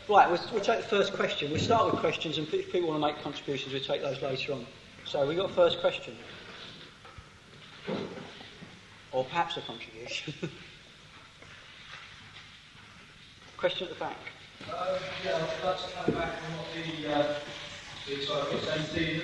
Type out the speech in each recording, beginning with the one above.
Right, we'll take the first question. We'll start with questions, and if people want to make contributions, we'll take those later on. So, we've got a first question. Or perhaps a contribution. Question at the back. Yeah, I'd like to come back on what the Stephen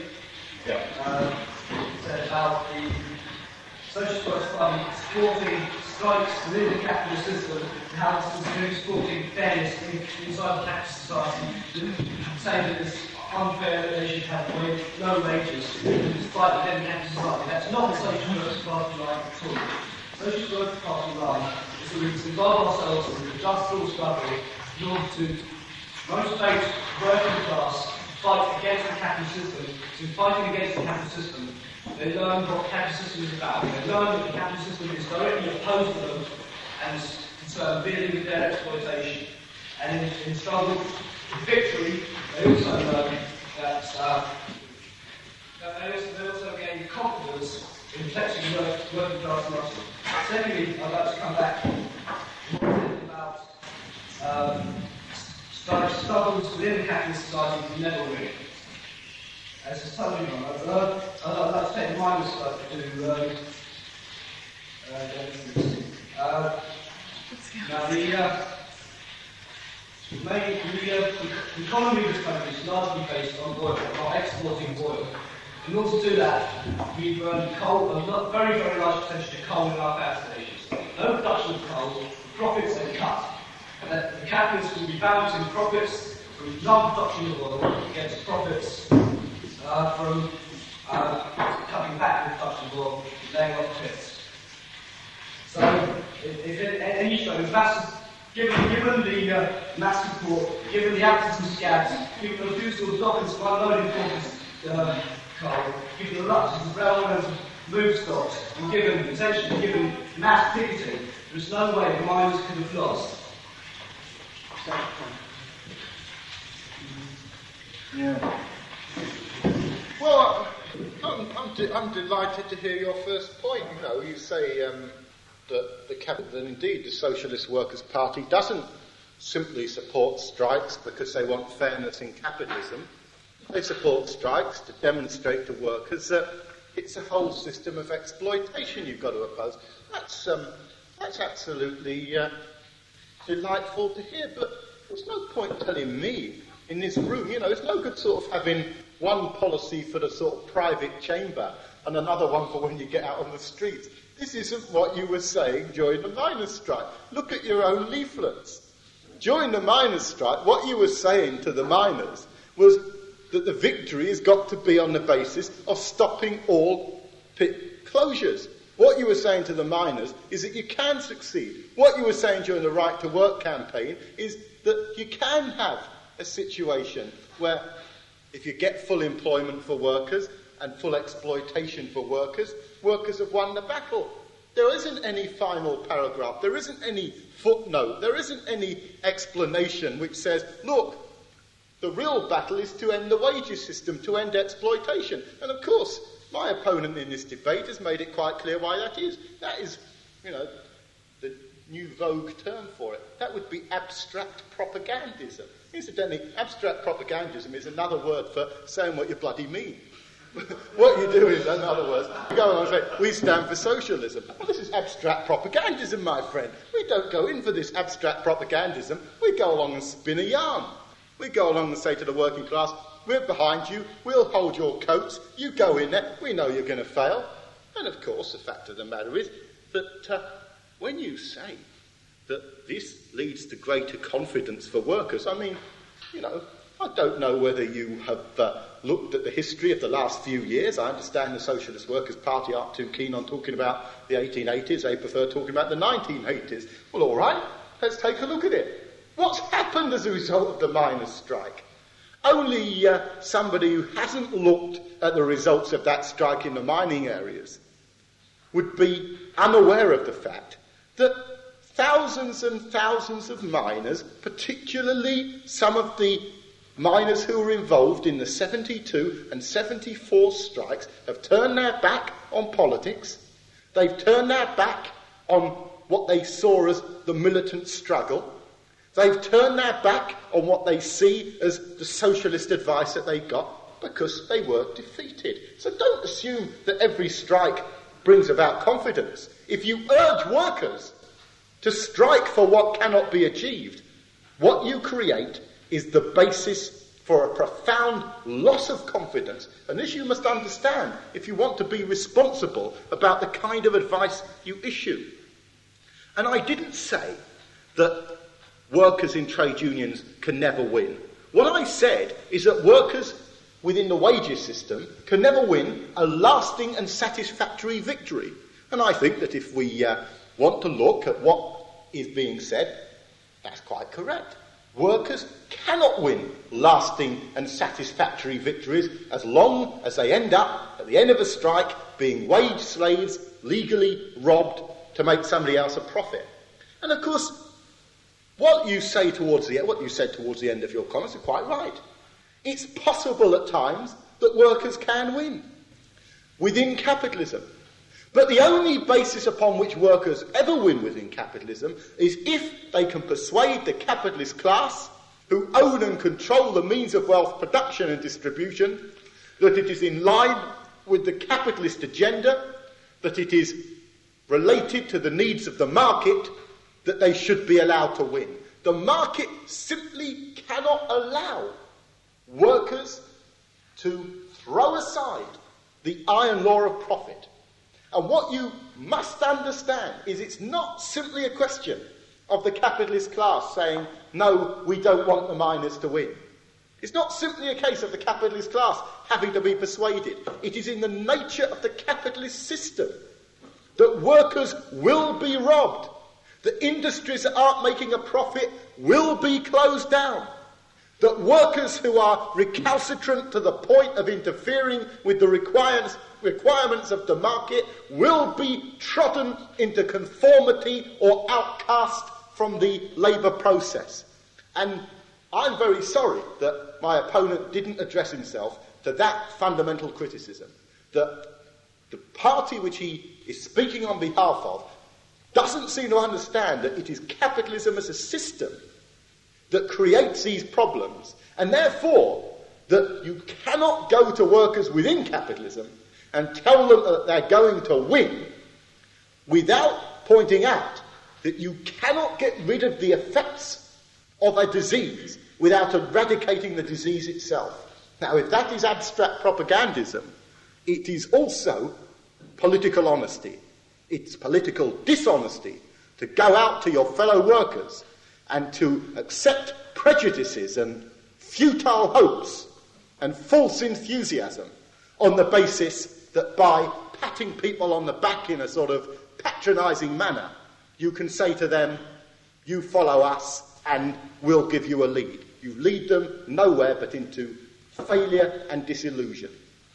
said about the Social Workers Party supporting strikes within the capitalist system and how this is supporting fairness inside the capitalist society, saying that it's unfair that they should have no wages despite within the capitalist society. That's not the Social Workers Party line at all. Social Workers Party line is that we must involve ourselves in the industrial struggle in order to motivate working class to fight against the capitalist system. So fighting against the capitalist system, they learn what the capitalist system is about. They learn that the capitalist system is directly opposed to them and is concerned dealing with their exploitation. And in struggle for victory, they also learn that they also gain confidence in flexing working class muscle. Secondly, I'd like to come back about struggles within the capitalist society can never win. As a summary one, I'd like to take the minus stuff to now the economy of this country is largely based on oil, on exporting oil. In order to do that, we burn coal, a very, very large percentage of coal in our power stations. No production of coal, the profits are cut. And that the capitalists will be balancing profits from non-production of oil against profits from cutting back the production of oil, laying off pits. So, given the mass support, given the absence of scabs, given the refusal of dockers to unload imported coal, given the ruptures of railroads move stocks, and given mass picketing, there's no way the miners could have lost. Yeah. Well, I'm delighted to hear your first point. You know, you say that indeed the Socialist Workers' Party doesn't simply support strikes because they want fairness in capitalism. They support strikes to demonstrate to workers that it's a whole system of exploitation you've got to oppose. That's absolutely delightful to hear, but there's no point telling me in this room, you know, it's no good sort of having one policy for the sort of private chamber and another one for when you get out on the streets. This isn't what you were saying during the miners' strike. Look at your own leaflets. During the miners' strike, what you were saying to the miners was that the victory has got to be on the basis of stopping all pit closures. What you were saying to the miners is that you can succeed. What you were saying during the Right to Work campaign is that you can have a situation where if you get full employment for workers and full exploitation for workers, workers have won the battle. There isn't any final paragraph, there isn't any footnote, there isn't any explanation which says, look, the real battle is to end the wages system, to end exploitation. And of course, my opponent in this debate has made it quite clear why that is. That is, you know, the new vogue term for it. That would be abstract propagandism. Incidentally, abstract propagandism is another word for saying what you bloody mean. What you do is, in other words, you go along and say, we stand for socialism. Well, this is abstract propagandism, my friend. We don't go in for this abstract propagandism. We go along and spin a yarn. We go along and say to the working class, we're behind you, we'll hold your coats, you go in there, we know you're going to fail. And of course, the fact of the matter is that when you say that this leads to greater confidence for workers, I mean, you know, I don't know whether you have looked at the history of the last few years. I understand the Socialist Workers' Party aren't too keen on talking about the 1880s. They prefer talking about the 1980s. Well, all right, let's take a look at it. What's happened as a result of the miners' strike? Only somebody who hasn't looked at the results of that strike in the mining areas would be unaware of the fact that thousands and thousands of miners, particularly some of the miners who were involved in the 72 and 74 strikes, have turned their back on politics. They've turned their back on what they saw as the militant struggle. They've turned their back on what they see as the socialist advice that they got because they were defeated. So don't assume that every strike brings about confidence. If you urge workers to strike for what cannot be achieved, what you create is the basis for a profound loss of confidence. And this you must understand if you want to be responsible about the kind of advice you issue. And I didn't say that workers in trade unions can never win. What I said is that workers within the wages system can never win a lasting and satisfactory victory. And I think that if we want to look at what is being said, that's quite correct. Workers cannot win lasting and satisfactory victories as long as they end up, at the end of a strike, being wage slaves, legally robbed to make somebody else a profit. And of course, what you said towards the end of your comments is quite right. It's possible at times that workers can win within capitalism. But the only basis upon which workers ever win within capitalism is if they can persuade the capitalist class, who own and control the means of wealth production and distribution, that it is in line with the capitalist agenda, that it is related to the needs of the market, that they should be allowed to win. The market simply cannot allow workers to throw aside the iron law of profit. And what you must understand is it's not simply a question of the capitalist class saying, no, we don't want the miners to win. It's not simply a case of the capitalist class having to be persuaded. It is in the nature of the capitalist system that workers will be robbed. The industries that aren't making a profit will be closed down. That workers who are recalcitrant to the point of interfering with the requirements of the market will be trodden into conformity or outcast from the labour process. And I'm very sorry that my opponent didn't address himself to that fundamental criticism, that the party which he is speaking on behalf of doesn't seem to understand that it is capitalism as a system that creates these problems, and therefore that you cannot go to workers within capitalism and tell them that they're going to win without pointing out that you cannot get rid of the effects of a disease without eradicating the disease itself. Now, if that is abstract propagandism, it is also political honesty. It's political dishonesty to go out to your fellow workers and to accept prejudices and futile hopes and false enthusiasm on the basis that by patting people on the back in a sort of patronising manner, you can say to them, you follow us and we'll give you a lead. You lead them nowhere but into failure and disillusion.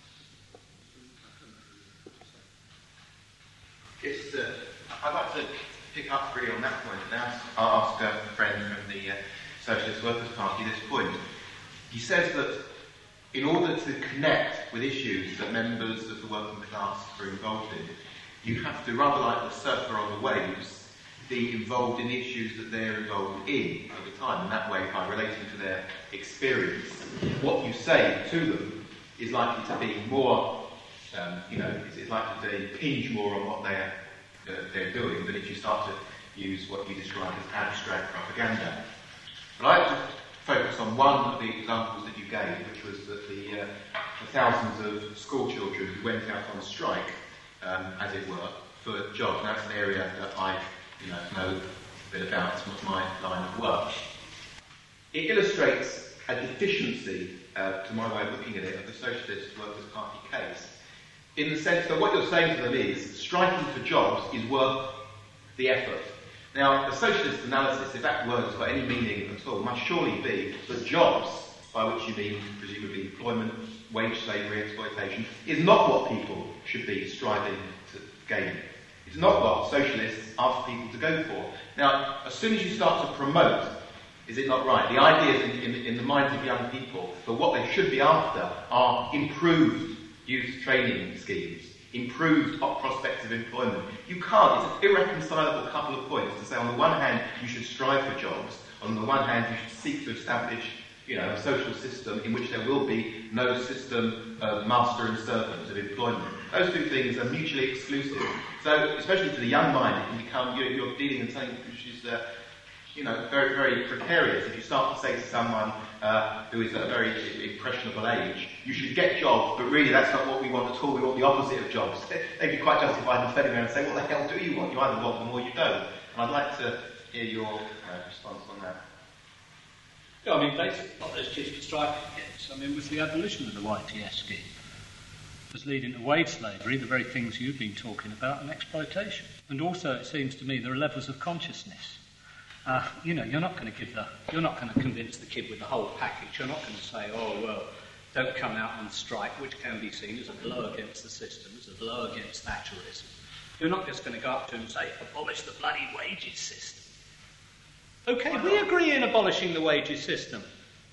Yes, I'd like to pick up really on that point and ask a friend from the Socialist Workers' Party this point. He says that in order to connect with issues that members of the working class are involved in, you have to, rather like the surfer on the waves, be involved in the issues that they're involved in over time, and that way, by relating to their experience, what you say to them is likely to be more, it's likely to impinge more on what they're doing than if you start to use what you describe as abstract propaganda. But I'd like to focus on one of the examples that you gave, which was that the thousands of school children who went out on strike, as it were, for jobs. And that's an area that I know a bit about. It's my line of work. It illustrates a deficiency, to my way of looking at it, of the Socialist Workers' Party case, in the sense that what you're saying to them is striking for jobs is worth the effort. Now, the socialist analysis, if that word has got any meaning at all, must surely be that jobs, by which you mean presumably employment, wage slavery, exploitation, is not what people should be striving to gain. It's not what socialists ask people to go for. Now, as soon as you start to promote, is it not right? The ideas in the minds of young people that what they should be after are improved youth training schemes, improved prospects of employment. You can't. It's an irreconcilable couple of points to say, on the one hand, you should strive for jobs. On the one hand, you should seek to establish, a social system in which there will be no system of master and servant, of employment. Those two things are mutually exclusive. So, especially to the young mind, it can become, you're dealing in something which is, very, very precarious. If you start to say to someone who is at a very impressionable age, you should get jobs, but really that's not what we want at all. We want the opposite of jobs. They'd be quite justified in turning around and say, what the hell do you want? You either want them or you don't. And I'd like to hear your response on that. Yeah, I mean, basically, what those chief striking against, was the abolition of the YTS scheme. It was leading to wage slavery, the very things you've been talking about, and exploitation. And also, it seems to me, there are levels of consciousness. You're not going to convince the kid with the whole package. You're not going to say, don't come out on strike, which can be seen as a blow against the system, as a blow against Thatcherism. You're not just going to go up to him and say, abolish the bloody wages system. Okay, we agree in abolishing the wages system.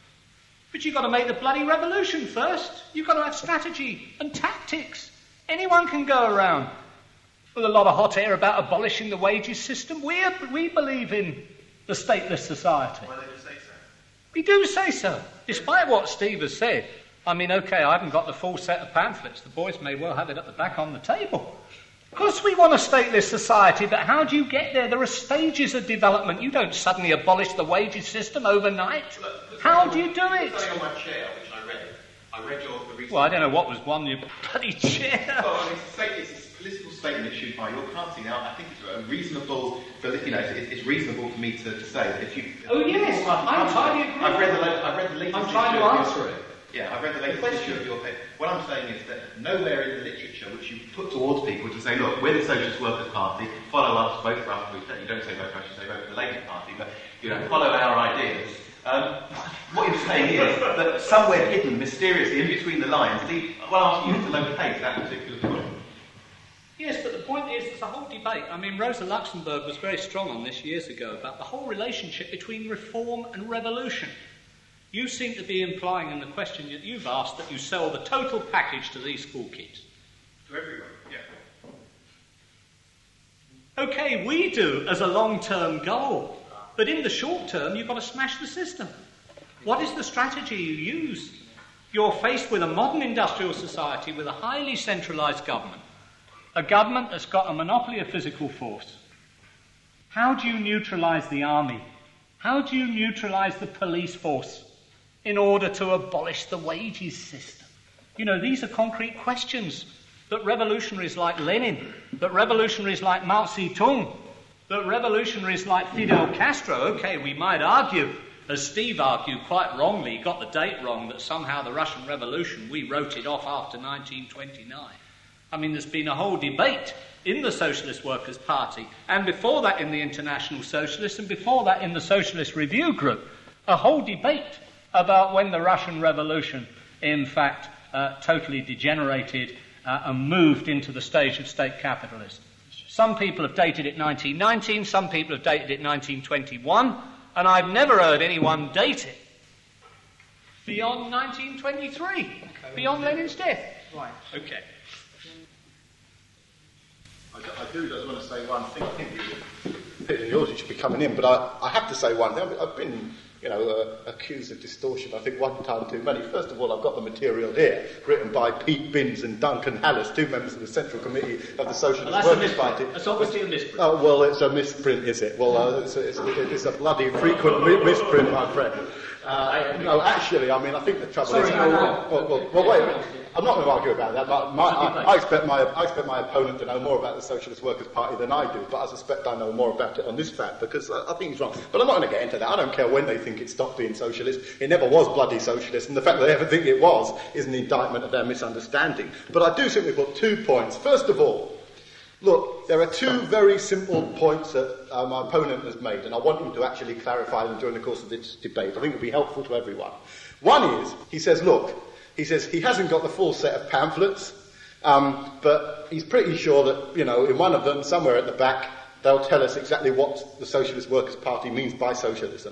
But you've got to make the bloody revolution first. You've got to have strategy and tactics. Anyone can go around with a lot of hot air about abolishing the wages system. We believe in the stateless society. Why don't you say so? We do say so, despite what Steve has said. I haven't got the full set of pamphlets. The boys may well have it at the back on the table. Of course we want a stateless society, but how do you get there? There are stages of development. You don't suddenly abolish the wages system overnight. How do you do it? Something on my chair, which I read the recent... Well, I don't know what was on your bloody chair. Well, it's a political statement issued by your party. Now, I think it's reasonable, it's reasonable for me to say that if you... Oh, yes, I entirely agree. I've read the latest I'm trying to answer it. Yeah, I've read the latest issue of your paper. What I'm saying is that nowhere in the literature which you put towards people to say, look, we're the Socialist Workers' Party, follow us, vote for us. You don't say vote for us, you say vote for the Labour Party, but follow our ideas. What you're saying is that somewhere hidden, mysteriously, in between the lines, well, asking you to locate that particular point. Yes, but the point is, there's a whole debate. Rosa Luxemburg was very strong on this years ago about the whole relationship between reform and revolution. You seem to be implying in the question that you've asked that you sell the total package to these school kids. To everyone, yeah. Okay, we do as a long-term goal. But in the short term, you've got to smash the system. What is the strategy you use? You're faced with a modern industrial society with a highly centralised government. A government that's got a monopoly of physical force. How do you neutralise the army? How do you neutralise the police force in order to abolish the wages system? These are concrete questions that revolutionaries like Lenin, that revolutionaries like Mao Zedong, that revolutionaries like Fidel Castro, we might argue, as Steve argued quite wrongly, got the date wrong, that somehow the Russian Revolution, we wrote it off after 1929. There's been a whole debate in the Socialist Workers' Party, and before that in the International Socialists, and before that in the Socialist Review Group, a whole debate about when the Russian Revolution, in fact, totally degenerated and moved into the stage of state capitalism. Some people have dated it 1919, some people have dated it 1921, and I've never heard anyone date it beyond 1923, beyond Lenin's death. Right. Okay. I do just want to say one thing. I think Peter Yours should be coming in, but I have to say one thing. I've been, accused of distortion, I think, one time too many. First of all, I've got the material here, written by Pete Binns and Duncan Hallis, two members of the Central Committee of the Socialist Workers' Party. That's obviously a misprint. Oh, well, it's a misprint, is it? Well, it's a bloody frequent misprint, my friend. No, actually, I think the trouble is... Well, wait a minute. I'm not going to argue about that. I expect my opponent to know more about the Socialist Workers' Party than I do, but I suspect I know more about it on this fact, because I think he's wrong. But I'm not going to get into that. I don't care when they think it stopped being socialist. It never was bloody socialist, and the fact that they ever think it was is an indictment of their misunderstanding. But I do simply put 2 points. First of all, look, there are 2 very simple points that my opponent has made, and I want him to actually clarify them during the course of this debate. I think it will be helpful to everyone. One is, he says he hasn't got the full set of pamphlets, but he's pretty sure that, in one of them, somewhere at the back, they'll tell us exactly what the Socialist Workers' Party means by socialism.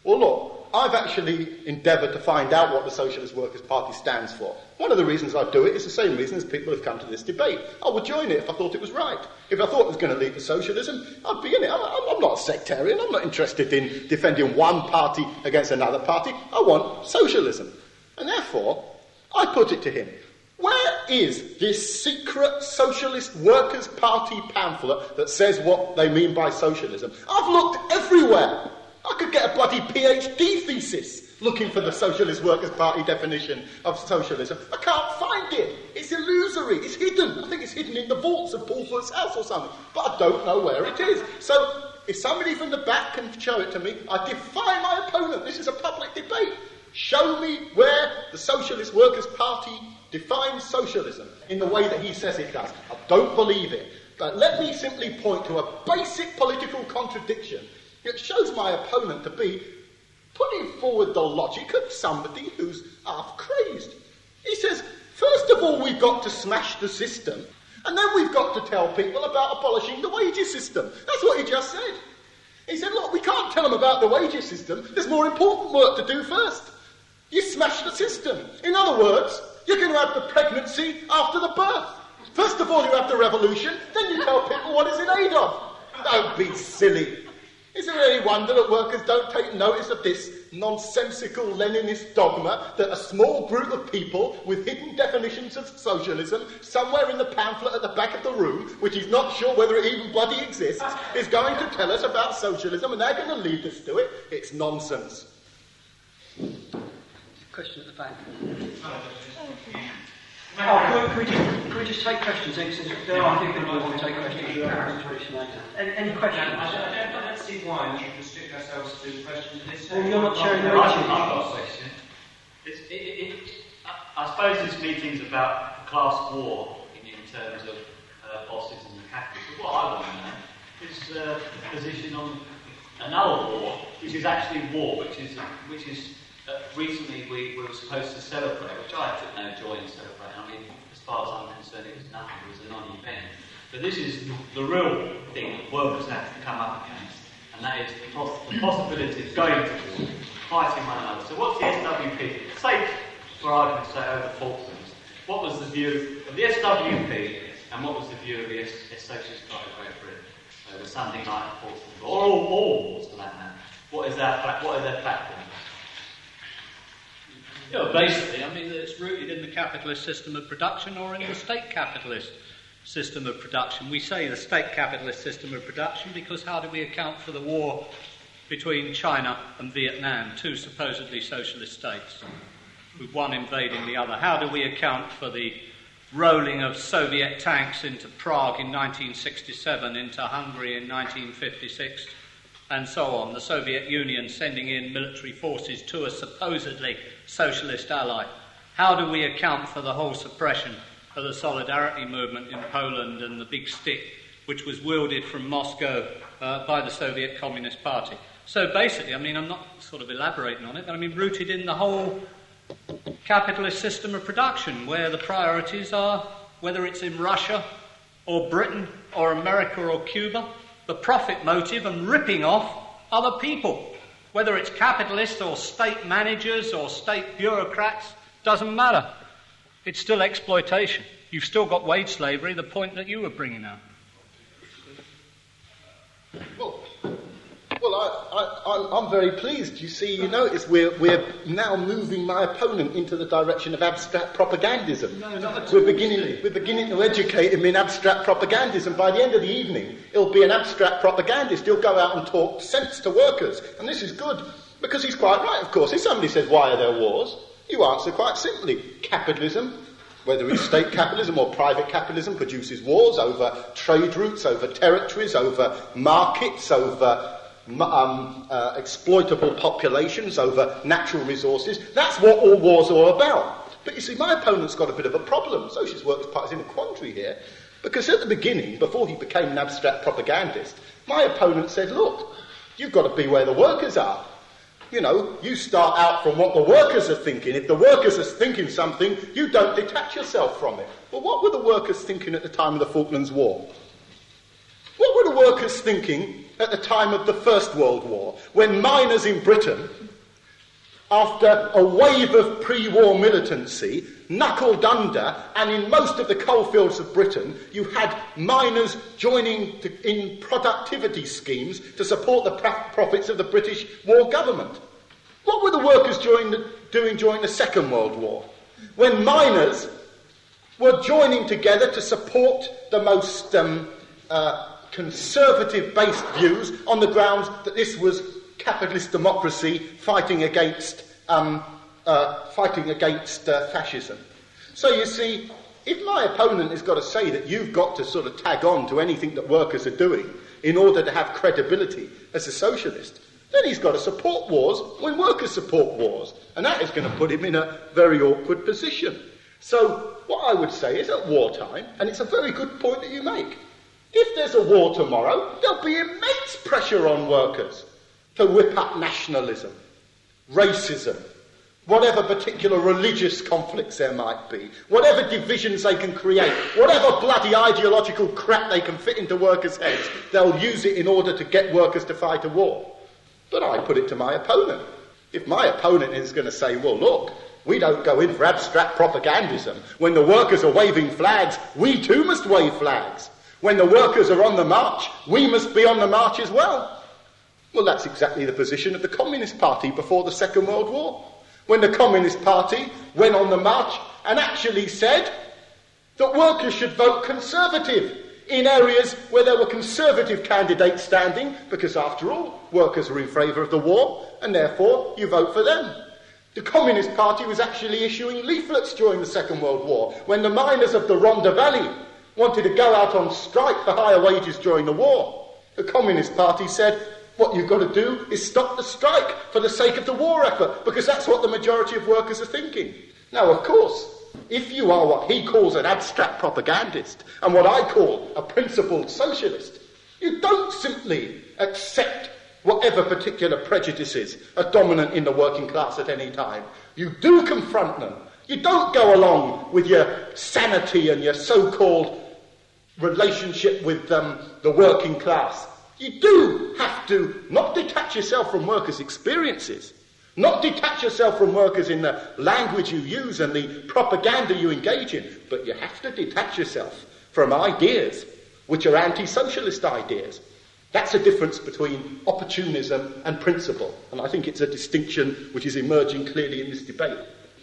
Well, look, I've actually endeavoured to find out what the Socialist Workers' Party stands for. One of the reasons I do it is the same reason as people have come to this debate. I would join it if I thought it was right. If I thought it was going to lead to socialism, I'd be in it. I'm not a sectarian. I'm not interested in defending one party against another party. I want socialism. And therefore, I put it to him, where is this secret Socialist Workers' Party pamphlet that says what they mean by socialism? I've looked everywhere. I could get a bloody PhD thesis looking for the Socialist Workers' Party definition of socialism. I can't find it. It's illusory. It's hidden. I think it's hidden in the vaults of Paul Foot's house or something. But I don't know where it is. So, if somebody from the back can show it to me, I defy my opponent. This is a public debate. Show me where the Socialist Workers' Party defines socialism in the way that he says it does. I don't believe it. But let me simply point to a basic political contradiction. It shows my opponent to be putting forward the logic of somebody who's half-crazed. He says, first of all, we've got to smash the system, and then we've got to tell people about abolishing the wages system. That's what he just said. He said, look, we can't tell them about the wages system. There's more important work to do first. You smash the system. In other words, you're going to have the pregnancy after the birth. First of all, you have the revolution, then you tell people what it's in aid of. Don't be silly. Is there any wonder that workers don't take notice of this nonsensical Leninist dogma that a small group of people with hidden definitions of socialism, somewhere in the pamphlet at the back of the room, which he's not sure whether it even bloody exists, is going to tell us about socialism and they're going to lead us to it? It's nonsense. Question at the back. Can we just take questions? There are people who want to take questions. Any questions? I don't see why we should restrict ourselves to questions at this stage. Well, you're not chairing the I've meeting. got a question. I suppose this meeting's about a class war in terms of bosses and capitalists. But what I want to know is the position on another war, which is actually war, which is recently we were supposed to celebrate, which I took no joy in celebrating. I mean, as far as I'm concerned, it was nothing. It was a non-event. But this is the real thing that workers have to come up against, and that is the possibility of going to war, fighting one another. So what's the SWP? Say, for argument's sake, over Falklands, what was the view of the SWP, and what was the view of the Socialist Party of Great Britain over something like Falklands, or all wars for that matter? What is their platform? Yeah, basically, I mean, it's rooted in the capitalist system of production or in the state capitalist system of production. We say the state capitalist system of production because how do we account for the war between China and Vietnam, two supposedly socialist states, with one invading the other? How do we account for the rolling of Soviet tanks into Prague in 1967, into Hungary in 1956, and so on? The Soviet Union sending in military forces to a supposedly socialist ally. How do we account for the whole suppression of the Solidarity movement in Poland and the big stick which was wielded from Moscow by the Soviet Communist Party? So basically, I mean, I'm not sort of elaborating on it, but I mean rooted in the whole capitalist system of production where the priorities are, whether it's in Russia or Britain or America or Cuba, the profit motive and ripping off other people. Whether it's capitalists or state managers or state bureaucrats, doesn't matter. It's still exploitation. You've still got wage slavery, the point that you were bringing out. Well, I'm very pleased. You see, you notice we're now moving my opponent into the direction of abstract propagandism. No, not at all. We're beginning to educate him in abstract propagandism. By the end of the evening, he'll be an abstract propagandist. He'll go out and talk sense to workers. And this is good, because he's quite right, of course. If somebody says, why are there wars? You answer quite simply. Capitalism, whether it's state capitalism or private capitalism, produces wars over trade routes, over territories, over markets, over exploitable populations, over natural resources. That's what all wars are about. But you see, my opponent's got a bit of a problem. Socialist Workers' Party's in a quandary here, because at the beginning, before he became an abstract propagandist, my opponent said, look, you've got to be where the workers are. You know, you start out from what the workers are thinking. If the workers are thinking something, you don't detach yourself from it. Well, what were the workers thinking at the time of the Falklands War? What were the workers thinking at the time of the First World War, when miners in Britain after a wave of pre-war militancy, knuckled under, and in most of the coalfields of Britain, you had miners joining in productivity schemes to support the profits of the British war government. What were the workers doing during the Second World War, when miners were joining together to support the most conservative-based views on the grounds that this was capitalist democracy fighting against fascism? So you see, if my opponent has got to say that you've got to sort of tag on to anything that workers are doing in order to have credibility as a socialist, then he's got to support wars when workers support wars. And that is going to put him in a very awkward position. So what I would say is at wartime, and it's a very good point that you make, if there's a war tomorrow, there'll be immense pressure on workers to whip up nationalism, racism, whatever particular religious conflicts there might be, whatever divisions they can create, whatever bloody ideological crap they can fit into workers' heads, they'll use it in order to get workers to fight a war. But I put it to my opponent. If my opponent is going to say, well, look, we don't go in for abstract propagandism. When the workers are waving flags, we too must wave flags. When the workers are on the march, we must be on the march as well. Well, that's exactly the position of the Communist Party before the Second World War. When the Communist Party went on the march and actually said that workers should vote Conservative in areas where there were Conservative candidates standing, because after all, workers are in favour of the war, and therefore you vote for them. The Communist Party was actually issuing leaflets during the Second World War, when the miners of the Rhondda Valley wanted to go out on strike for higher wages during the war. The Communist Party said, what you've got to do is stop the strike for the sake of the war effort, because that's what the majority of workers are thinking. Now, of course, if you are what he calls an abstract propagandist, and what I call a principled socialist, you don't simply accept whatever particular prejudices are dominant in the working class at any time. You do confront them. You don't go along with your sanity and your so-called relationship with the working class. You do have to not detach yourself from workers' experiences, not detach yourself from workers in the language you use and the propaganda you engage in, but you have to detach yourself from ideas which are anti-socialist ideas. That's a difference between opportunism and principle, and I think it's a distinction which is emerging clearly in this debate.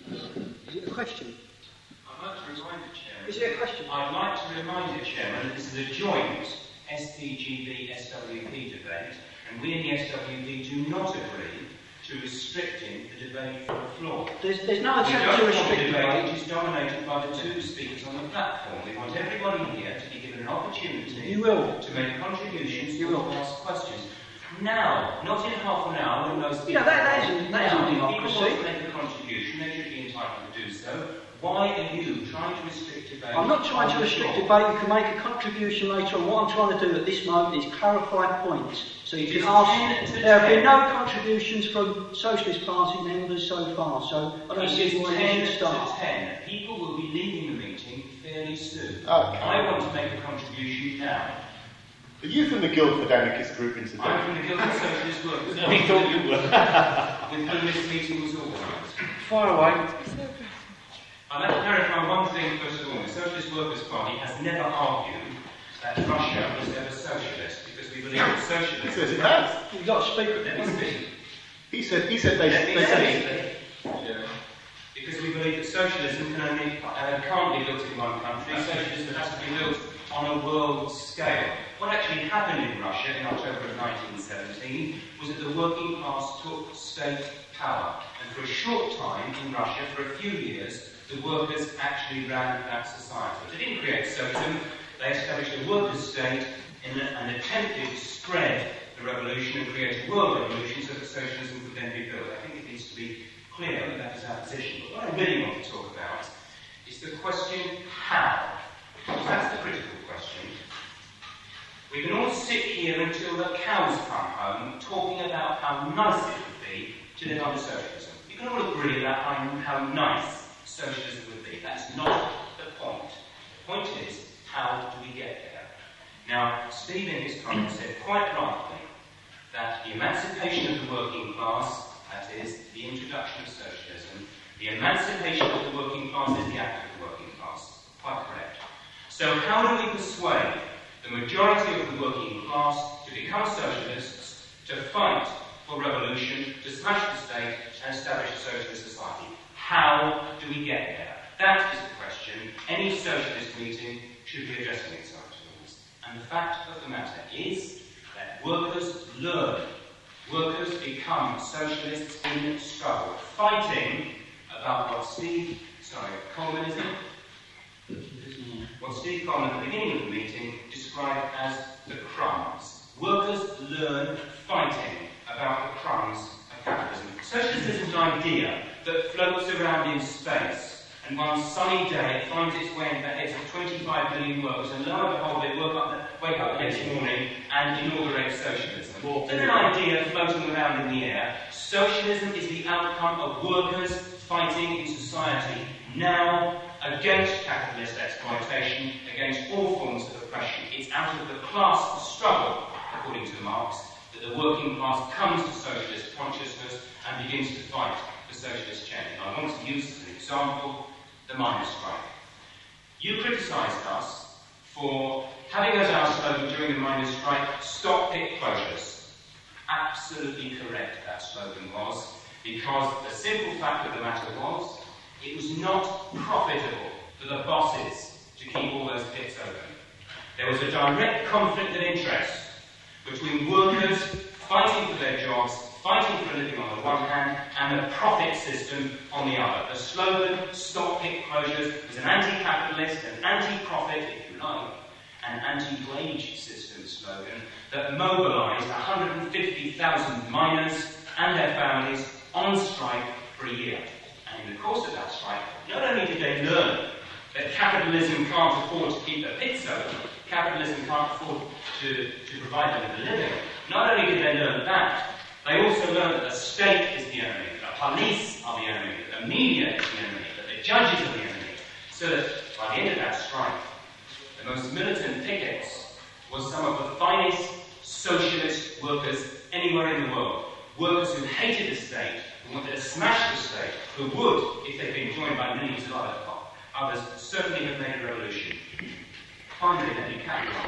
Is it a question? I'd like to remind the Chairman. Is it a question? I'd like to remind the Chairman that this is a joint SPGB-SWP debate, and we in the SWP do not agree to restricting the debate from the floor. There's no attempt to restrict the debate. debate, which is dominated by the two speakers on the platform. We want everybody here to be given an opportunity to make contributions or ask questions. Now, not in half an hour when most people... that isn't democracy. If people want to make a contribution, they should be entitled to do so. Why are you trying to restrict debate? I'm not trying to restrict debate. You can make a contribution later on. What I'm trying to do at this moment is clarify points. So you can ask... There have been no contributions from Socialist Party members so far, so I don't see why you should start. 10. People will be leaving the meeting fairly soon. Okay. I want to make a contribution now. Are you from the Guildford Anarchist Group, incidentally? I'm from the Guildford Socialist Workers. No, he thought you were. With whom this meeting was organised. Fire away. I'd like to clarify one thing first of all. The Socialist Workers' Party has never argued that Russia was ever socialist, because we believe that socialism... He says it has. You've got to speak with Let them. me speak. He said they said... Because we believe that socialism can't be built in one country. Socialism has to be built on a world scale. What actually happened in Russia in October of 1917 was that the working class took state power. And for a short time in Russia, for a few years, the workers actually ran that society. They didn't create socialism. They established a workers' state and attempted to spread the revolution and create a world revolution so that socialism could then be built. I think it needs to be clear that that is our position. But what I really want to talk about is the question how. Because that's the critical question. We can all sit here until the cows come home talking about how nice it would be to live under socialism. You can all agree about how nice socialism would be. That's not the point. The point is, how do we get there? Now, Steve in his comments said quite rightly that the emancipation of the working class that is, the introduction of socialism, the emancipation of the working class is the act of the working class. Quite correct. So how do we persuade the majority of the working class to become socialists, to fight for revolution, to smash the state and establish a socialist society? How do we get there? That is the question any socialist meeting should be addressing itself towards. And the fact of the matter is that workers learn. Workers become socialists in struggle, fighting about what Steve Coleman at the beginning of the meeting described as the crumbs. Workers learn fighting about the crumbs of capitalism. Socialism is an idea that floats around in space, and one sunny day it finds its way into the heads of 25 million workers, and lo and behold, they wake up the next morning and inaugurate socialism. It's an idea floating around in the air. Socialism is the outcome of workers fighting in society now against capitalist exploitation, against all forms of oppression. It's out of the class struggle, according to Marx, that the working class comes to socialist consciousness and begins to fight for socialist change. I want to use as an example the miners' strike. You criticised us for having as our slogan during the miners' strike, stop pit closures. Absolutely correct that slogan was, because the simple fact of the matter was, it was not profitable for the bosses to keep all those pits open. There was a direct conflict of interest between workers fighting for their jobs, fighting for a living on the one hand, and the profit system on the other. The slogan, stop pit closures, was an anti-capitalist, an anti-profit, if you like, an anti-wage system slogan that mobilised 150,000 miners and their families on strike for a year. And in the course of that strike, not only did they learn that capitalism can't afford to keep their pits open, capitalism can't afford to provide them with a living, not only did they learn that, they also learned that the state is the enemy, that the police are the enemy, that the media is the enemy, that the judges are the enemy. So that by the end of that strike, the most militant pickets was some of the finest socialist workers anywhere in the world. Workers who hated the state, who wanted to smash the state, who would, if they'd been joined by millions of others, certainly have made a revolution. Finally, let me carry on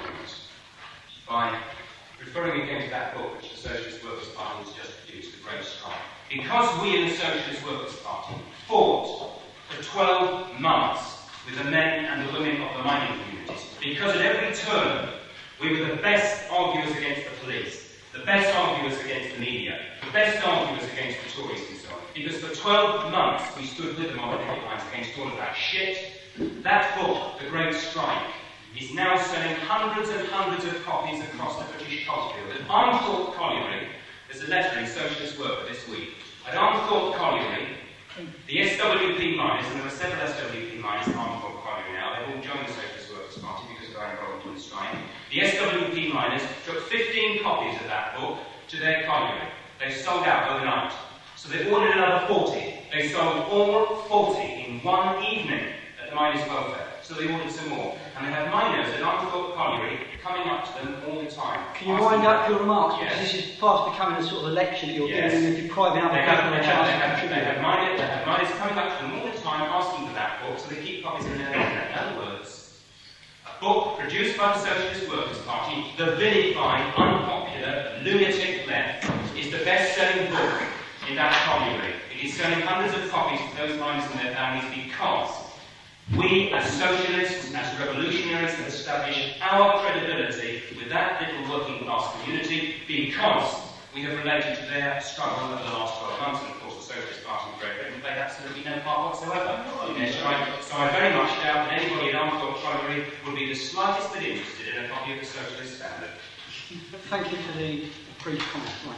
by referring again to that book which the Socialist Workers' Party has just produced, The Great Strike. Because we in the Socialist Workers' Party fought for 12 months with the men and the women of the mining communities, because at every turn we were the best arguers against the police, the best arguers against the media, the best arguers against the Tories and so on. Because for 12 months we stood with them on the picket lines against all of that shit. That book, The Great Strike, is now selling hundreds and hundreds of copies across the British coalfield. At Armthorpe Colliery, there's a letter in Socialist Worker this week. At Armthorpe Colliery, the SWP miners, and there are several SWP miners at Armthorpe Colliery now, they've all joined the Socialist Workers' Party because they're involved in the strike. The SWP miners took 15 copies of that book to their colliery. They sold out overnight. So they ordered another 40. They sold all 40 in one evening at the Miners' Welfare. So they ordered some more. And they have miners at Armthorpe Colliery coming up to them all the time. Can you wind up your remarks? Yes. Because this is fast becoming a sort of a lecture that you're Yes. giving and depriving other people of a chance to contribute. They have miners coming up to them all the time asking for that book, so they keep copies in their hand. In other words, a book produced by the Socialist Workers' Party, the vilified, unpopular, lunatic left, is the best-selling book in that colliery. It is selling hundreds of copies to those miners and their families because we, as socialists, as revolutionaries, have established our credibility with that little working class community because we have related to their struggle over the last 12 months, and of course the Socialist Party of Great Britain played absolutely no part whatsoever in their strike. So I very much doubt that anybody at Armthorpe Colliery would be the slightest bit interested in a copy of the Socialist Standard. Thank you for the brief comment. Right.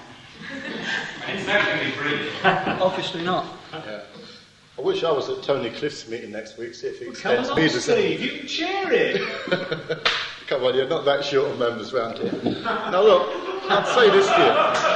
And it's not going to be brief. Obviously not. Yeah. I wish I was at Tony Cliff's meeting next week, see if he Come extends on, me Steve, you can chair it. Come on, you're not that short of members round here. Now look, I'd say this to you.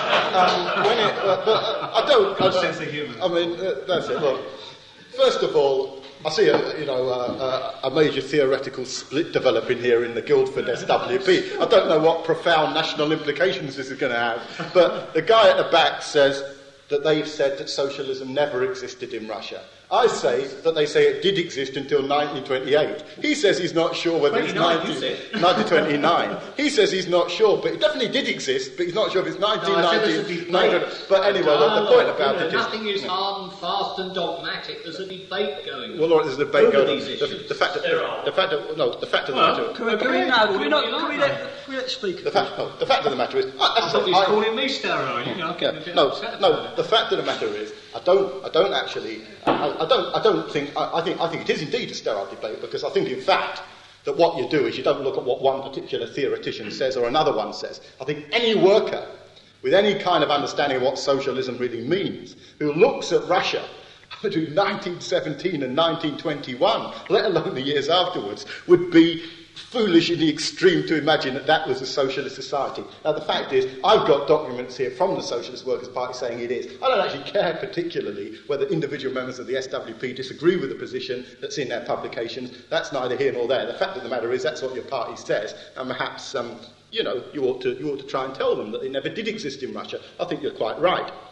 I don't. Sense of humour. I mean, that's it. Look, first of all, I see a major theoretical split developing here in the Guildford SWP. I don't know what profound national implications this is going to have, but the guy at the back says that they've said that socialism never existed in Russia. I say that they say it did exist until 1928. He says he's not sure whether it's 1929. He says he's not sure, but it definitely did exist, but he's not sure if it's 1919. But anyway, the point about it is... Nothing is hard and fast and dogmatic. There's a debate going on. Well, Lord, there's a debate going on. The fact of the matter... Can we let the speaker... The fact of the matter is... I thought he was calling me sterile. The fact of the matter is, I think it is indeed a sterile debate, because I think, in fact, that what you do is you don't look at what one particular theoretician says or another one says. I think any worker with any kind of understanding of what socialism really means, who looks at Russia between 1917 and 1921, let alone the years afterwards, would be foolish in the extreme to imagine that that was a socialist society. Now, the fact is, I've got documents here from the Socialist Workers' Party saying it is. I don't actually care particularly whether individual members of the SWP disagree with the position that's in their publications. That's neither here nor there. The fact of the matter is that's what your party says, and perhaps, you ought to try and tell them that it never did exist in Russia. I think you're quite right.